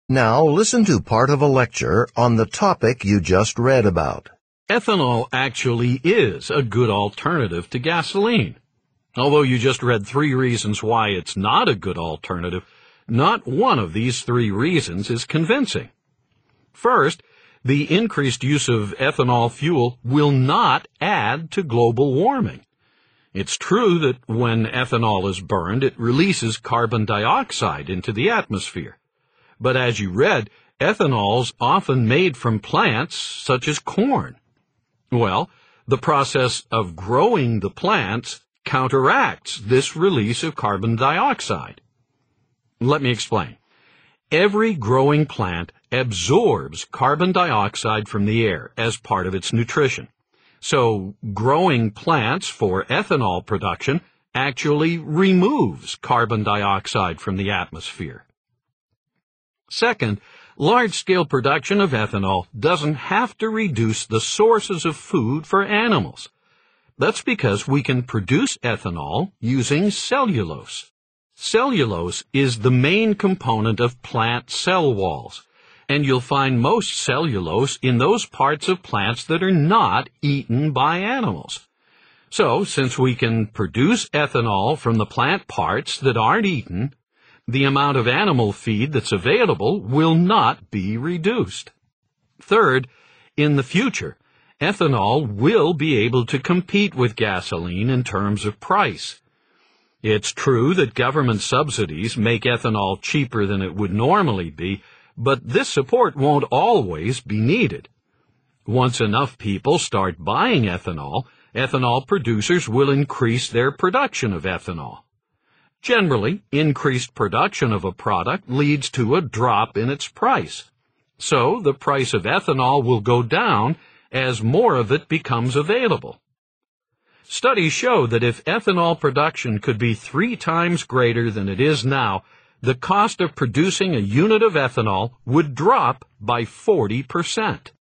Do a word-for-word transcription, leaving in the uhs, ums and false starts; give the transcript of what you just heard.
Now listen to part of a lecture on the topic you just read about. Ethanol actually is a good alternative to gasoline. Although you just read three reasons why it's not a good alternative, not one of these three reasons is convincing. First, the increased use of ethanol fuel will not add to global warming. It's true that when ethanol is burned, it releases carbon dioxide into the atmosphere. But as you read, ethanol's often made from plants such as corn. Well, the process of growing the plants counteracts this release of carbon dioxide. Let me explain. Every growing plant absorbs carbon dioxide from the air as part of its nutrition. So growing plants for ethanol production actually removes carbon dioxide from the atmosphere. Second, large-scale production of ethanol doesn't have to reduce the sources of food for animals. That's because we can produce ethanol using cellulose. Cellulose is the main component of plant cell walls, and you'll find most cellulose in those parts of plants that are not eaten by animals. So, since we can produce ethanol from the plant parts that aren't eaten, the amount of animal feed that's available will not be reduced. Third, in the future, ethanol will be able to compete with gasoline in terms of price. It's true that government subsidies make ethanol cheaper than it would normally be, but this support won't always be needed. Once enough people start buying ethanol, ethanol producers will increase their production of ethanol. Generally, increased production of a product leads to a drop in its price. So the price of ethanol will go down as more of it becomes available. Studies show that if ethanol production could be three times greater than it is now, the cost of producing a unit of ethanol would drop by forty percent.